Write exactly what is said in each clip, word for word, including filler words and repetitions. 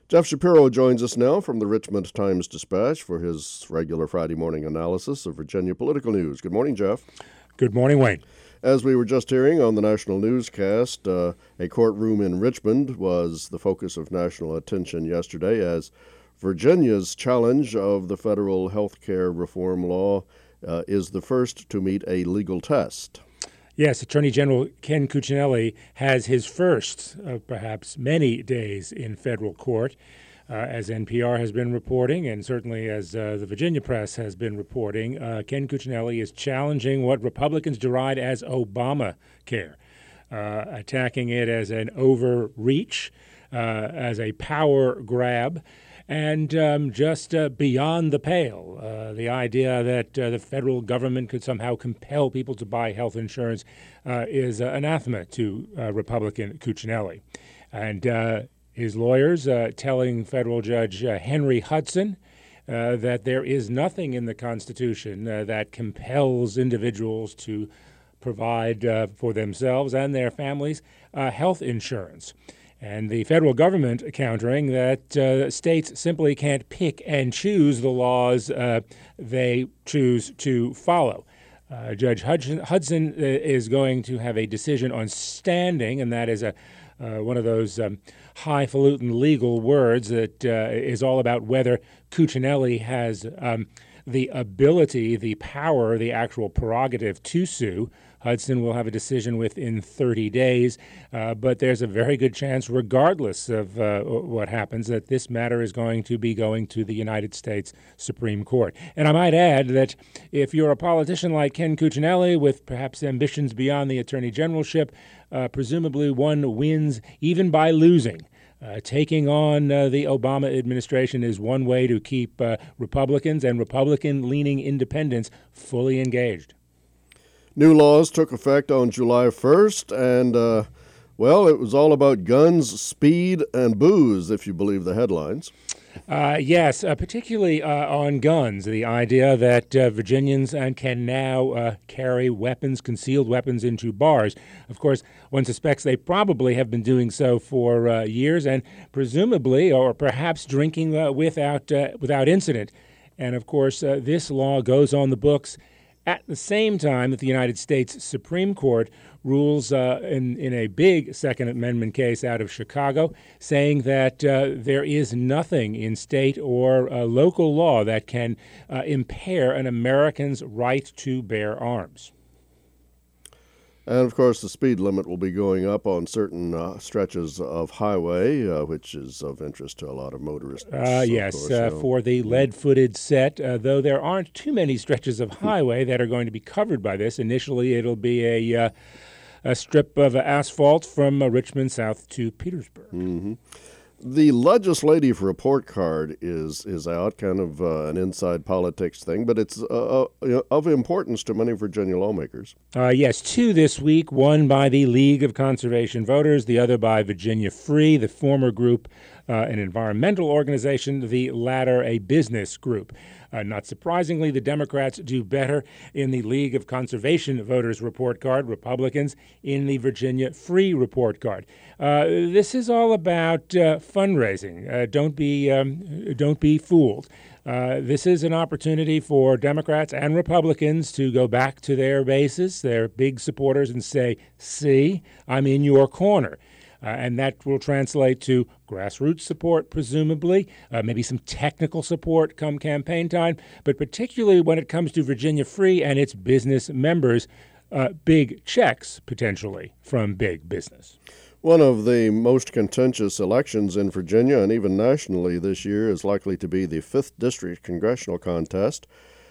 Jeff Shapiro joins us now from the Richmond Times-Dispatch for his regular Friday morning analysis of Virginia political news. Good morning, Jeff. Good morning, Wayne. As we were just hearing on the national newscast, uh, a courtroom in Richmond was the focus of national attention yesterday as Virginia's challenge of the federal health care reform law uh, is the first to meet a legal test. Yes, Attorney General Ken Cuccinelli has his first of perhaps many days in federal court. Uh, as N P R has been reporting, and certainly as uh, the Virginia press has been reporting, uh, Ken Cuccinelli is challenging what Republicans deride as Obamacare, uh, attacking it as an overreach, uh, as a power grab, and um, just uh, beyond the pale. Uh, the idea that uh, the federal government could somehow compel people to buy health insurance uh, is uh, anathema to uh, Republican Cuccinelli. And uh, his lawyers uh, telling federal judge uh, Henry Hudson uh, that there is nothing in the Constitution uh, that compels individuals to provide uh, for themselves and their families uh, health insurance. And the federal government countering that uh, states simply can't pick and choose the laws uh, they choose to follow. Uh, Judge Hudson, Hudson is going to have a decision on standing, and that is a uh, one of those um, highfalutin legal words that uh, is all about whether Cuccinelli has um, the ability, the power, the actual prerogative to sue. Hudson will have a decision within thirty days, uh, but there's a very good chance, regardless of uh, what happens, that this matter is going to be going to the United States Supreme Court. And I might add that if you're a politician like Ken Cuccinelli with perhaps ambitions beyond the attorney generalship, uh, presumably one wins even by losing. Uh, taking on uh, the Obama administration is one way to keep uh, Republicans and Republican-leaning independents fully engaged. New laws took effect on July first, and, uh, well, it was all about guns, speed, and booze, if you believe the headlines. Uh, yes, uh, particularly uh, on guns, the idea that uh, Virginians uh, can now uh, carry weapons, concealed weapons, into bars. Of course, one suspects they probably have been doing so for uh, years and presumably or perhaps drinking uh, without, uh, without incident. And, of course, uh, this law goes on the books at the same time that the United States Supreme Court rules uh, in, in a big Second Amendment case out of Chicago, saying that uh, there is nothing in state or uh, local law that can uh, impair an American's right to bear arms. And, of course, the speed limit will be going up on certain uh, stretches of highway, uh, which is of interest to a lot of motorists. Uh, yes, course, uh, so. for the lead-footed set, uh, though there aren't too many stretches of highway that are going to be covered by this. Initially, it'll be a, uh, a strip of asphalt from uh, Richmond south to Petersburg. Mm-hmm. The legislative report card is is out, kind of uh, an inside politics thing, but it's uh, uh, of importance to many Virginia lawmakers. Uh, yes, two this week, one by the League of Conservation Voters, the other by Virginia Free, the former group uh, an environmental organization, the latter a business group. Uh, not surprisingly, the Democrats do better in the League of Conservation Voters report card, Republicans in the Virginia Free report card. Uh, this is all about uh, fundraising. Uh, don't be um, don't be fooled. Uh, this is an opportunity for Democrats and Republicans to go back to their bases, their big supporters, and say, see, I'm in your corner. Uh, and that will translate to grassroots support, presumably, uh, maybe some technical support come campaign time, but particularly when it comes to Virginia Free and its business members, uh, big checks, potentially, from big business. One of the most contentious elections in Virginia and even nationally this year is likely to be the fifth District congressional contest,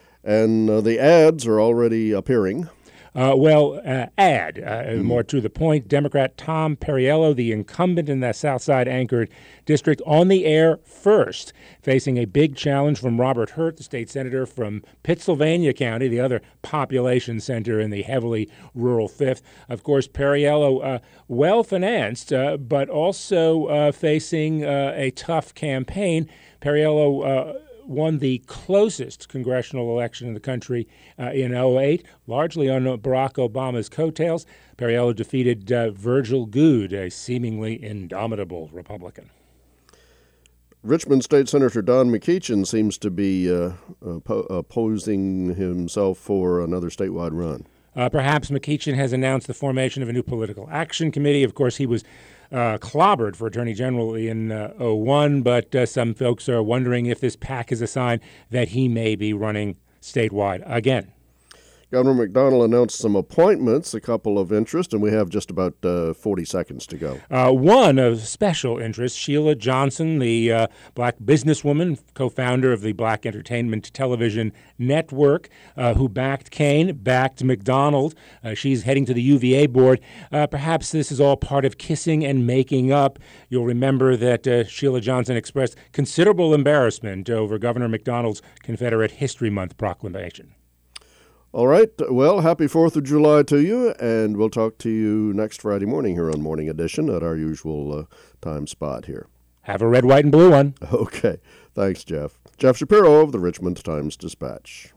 and uh, the ads are already appearing. Uh, well, uh, add, uh, mm-hmm. more to the point, Democrat Tom Perriello, the incumbent in that Southside anchored district, on the air first, facing a big challenge from Robert Hurt, the state senator from Pittsylvania County, the other population center in the heavily rural fifth. Of course, Perriello, uh, well-financed, uh, but also uh, facing uh, a tough campaign. Perriello uh, won the closest congressional election in the country uh, in oh eight, largely on Barack Obama's coattails. Perriello defeated uh, Virgil Goode, a seemingly indomitable Republican. Richmond State Senator Don McEachin seems to be uh, oppo- opposing himself for another statewide run. Uh, perhaps McEachin has announced the formation of a new political action committee. Of course, he was uh, clobbered for Attorney General in uh, oh one, but uh, some folks are wondering if this PAC is a sign that he may be running statewide again. Governor McDonnell announced some appointments, a couple of interest, and we have just about uh, forty seconds to go. Uh, one of special interest, Sheila Johnson, the uh, black businesswoman, co-founder of the Black Entertainment Television Network, uh, who backed Kaine, backed McDonald. Uh, she's heading to the U V A board. Uh, perhaps this is all part of kissing and making up. You'll remember that uh, Sheila Johnson expressed considerable embarrassment over Governor McDonnell's Confederate History Month proclamation. All right. Well, happy fourth of July to you, and we'll talk to you next Friday morning here on Morning Edition at our usual uh, time spot here. Have a red, white, and blue one. Okay. Thanks, Jeff. Jeff Shapiro of the Richmond Times-Dispatch.